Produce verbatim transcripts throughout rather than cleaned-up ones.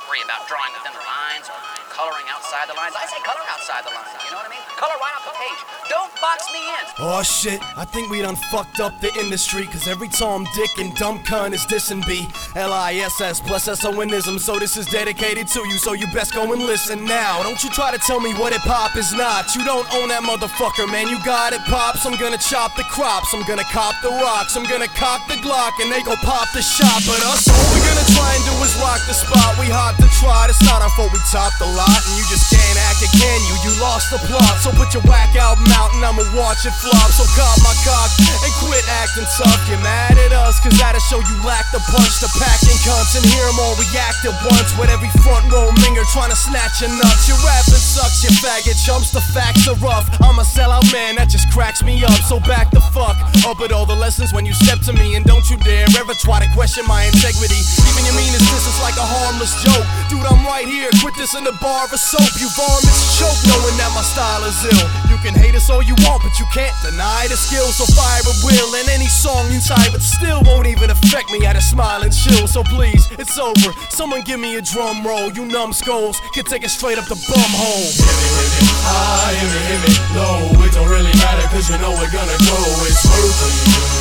worry about drawing within the lines or coloring outside the lines. I say color outside the lines, you know what I mean? Color right off the page. Don't box me in. Oh shit, I think we done fucked up the industry, cause every Tom, Dick, and dumb cunt is dissing B. L I S S plus S O N-ism, so this is dedicated to you, so you best go and listen now. Don't you try to tell me what hip-hop is not. You don't own that motherfucker, man, you got it, pops. I'm gonna chop the crops, I'm gonna cop the rocks, I'm gonna cock the Glock, and they gon' pop the shop. But us, all we gonna try and do is rock the spot. We hot to try, it's not our fault we topped the lot. And you just can't act it, can you? You lost the plot, so put your whack album out and I'ma watch it flop. So cop my cock and quit acting tough. You're mad at us, cause that'll show you lack the punch. The packing cunts and hear them all react at once. With every front row minger trying to snatch your nuts. Your rapping sucks, you faggot chumps, the facts are rough. I'm a sellout man, that just cracks me up. So back the fuck up at all the lessons when you step to me. And don't you dare ever try to question my integrity. Even your meanest diss is like a harmless joke. Dude, I'm right here, quit this in the bar of soap. You varmints choke knowing that my style is ill. You can hate us all you want, but you can't deny the skill. So fire at will in any song you type, but still won't even affect me at a smile and chill. So please, it's over, someone give me a drum roll. You numbskulls can take it straight up the bum hole. Hit me, hit me, high, hit me, hit me, low. It don't really matter cause you know we're gonna go. It's working,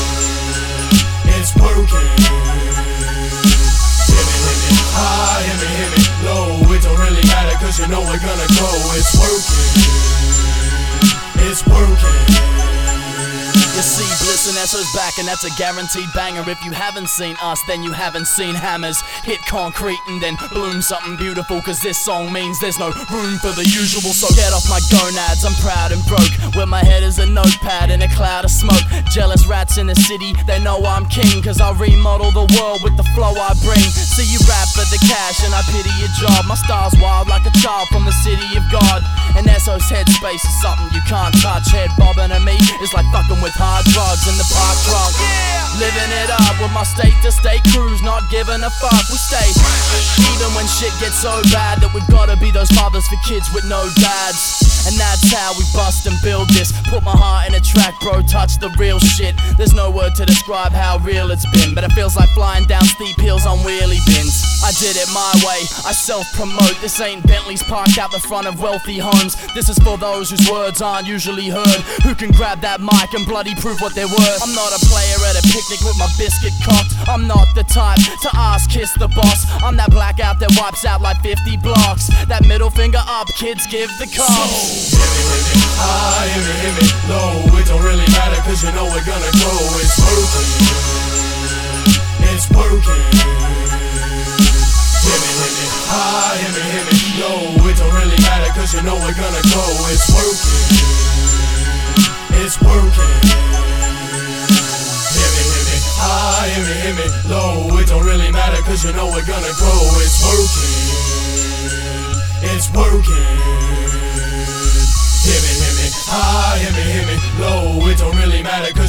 it's working. Hit me, hit me, high, hit me, hit me, low. It don't really matter cause you know we're gonna go. It's working, it's working. You see, Bliss and Esso's back, and that's a guaranteed banger. If you haven't seen us, then you haven't seen Hammers hit concrete and then bloom something beautiful. Cause this song means there's no room for the usual. So get off my gonads, I'm proud and broke. Where my head is a notepad in a cloud of smoke. Jealous rats in the city, they know I'm king. Cause I remodel the world with the flow I bring. See, you rap for the cash and I pity your job. My style's wild like a child from the city of God. And Esso's headspace is something you can't touch. Head bobbing at me is like fucking with hard drugs in the park trunk. Yeah. Living it up with my state-to-state crews, not giving a fuck. We stay even when shit gets so bad that we've gotta be those fathers for kids with no dads. And that's how we bust and build this. Put my heart in a track, bro, touch the real shit. There's no word to describe how real it's been, but it feels like flying down steep hills on wheelie bins. I did it my way, I self-promote. This ain't Bentley's parked out the front of wealthy homes. This is for those whose words aren't usually heard, who can grab that mic and bloody prove what they're worth. I'm not a player at a picnic with my biscuit cocked. I'm not the type to ask kiss the boss. I'm that blackout that wipes out like fifty blocks. That middle finger up, kids give the cops. Hit me, hit me, high, hit me, hit me, low. It don't really matter cause you know we're gonna go. It's working, it's working. Hit me, hit me, high, hit me, hit me, low. It don't really matter cause you know we're gonna go. It's working, it's working. Hit me, hit me, high, hit me, hit me, low. It don't really matter cause you know we're gonna go. It's working, it's working. Hit me, hit me, high, hit me, hit me, low. It don't really matter cause